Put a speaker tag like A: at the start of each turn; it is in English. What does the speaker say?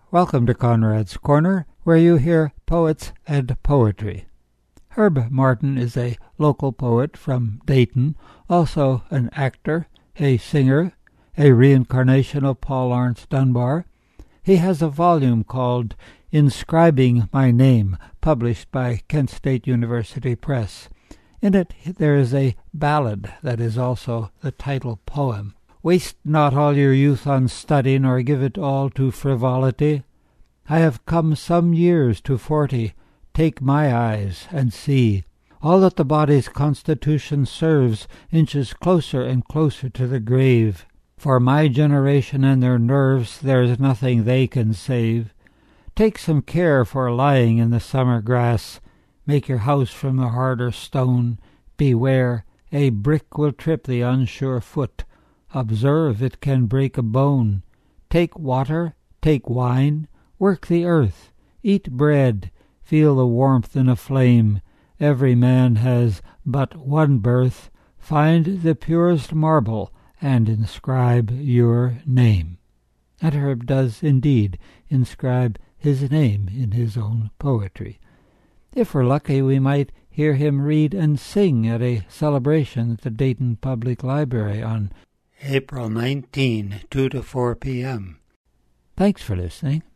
A: Welcome to Conrad's Corner, where you hear poets and poetry. Herb Martin is a local poet from Dayton, also an actor, a singer, a reincarnation of Paul Laurence Dunbar. He has a volume called Inscribing My Name, published by Kent State University Press. In it there is a ballad that is also the title poem. Waste not all your youth on study, nor give it all to frivolity. I have come some years to 40, take my eyes and see. All that the body's constitution serves inches closer and closer to the grave. For my generation and their nerves there is nothing they can save. Take some care for lying in the summer grass. Make your house from the harder stone. Beware, a brick will trip the unsure foot. Observe, it can break a bone. Take water, take wine, work the earth, eat bread, feel the warmth in a flame. Every man has but one birth. Find the purest marble and inscribe your name. And Herb does indeed inscribe his name in his own poetry. If we're lucky, we might hear him read and sing at a celebration at the Dayton Public Library on April 19, 2 to 4 p.m. Thanks for listening.